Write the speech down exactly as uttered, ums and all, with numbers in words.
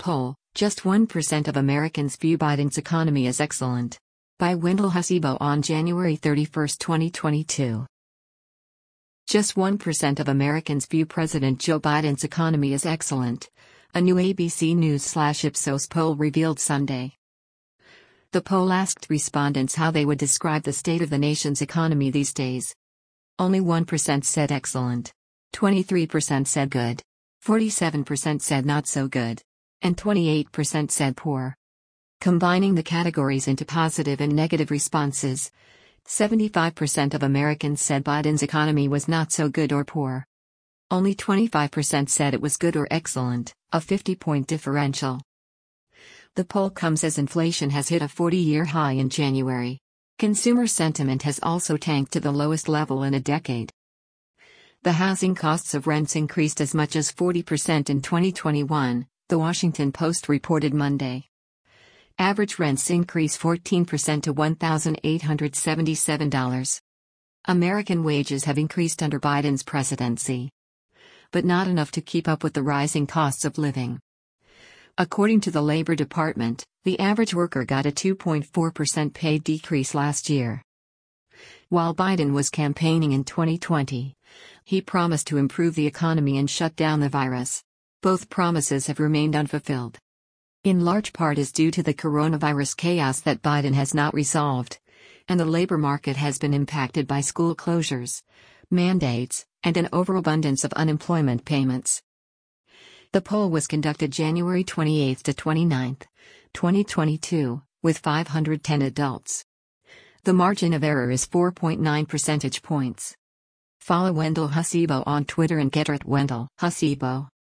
Poll, just one percent of Americans view Biden's economy as excellent. By Wendell Hasibo on January thirty-first, twenty twenty-two. Just one percent of Americans view President Joe Biden's economy as excellent, a new A B C News slash Ipsos poll revealed Sunday. The poll asked respondents how they would describe the state of the nation's economy these days. Only one percent said excellent, twenty-three percent said good, forty-seven percent said not so good, and twenty-eight percent said poor. Combining the categories into positive and negative responses, seventy-five percent of Americans said Biden's economy was not so good or poor. Only twenty-five percent said it was good or excellent, a fifty-point differential. The poll comes as inflation has hit a forty-year high in January. Consumer sentiment has also tanked to the lowest level in a decade. The housing costs of rents increased as much as forty percent in twenty twenty-one, The Washington Post reported Monday. Average rents increased fourteen percent to one thousand eight hundred seventy-seven dollars. American wages have increased under Biden's presidency, but not enough to keep up with the rising costs of living. According to the Labor Department, the average worker got a two point four percent pay decrease last year. While Biden was campaigning in twenty twenty, he promised to improve the economy and shut down the virus. Both promises have remained unfulfilled. In large part is due to the coronavirus chaos that Biden has not resolved, and the labor market has been impacted by school closures, mandates, and an overabundance of unemployment payments. The poll was conducted January twenty-eighth to twenty-ninth, twenty twenty-two, with five hundred ten adults. The margin of error is four point nine percentage points. Follow Wendell Hasibo on Twitter and Getter at Wendell Hasibo.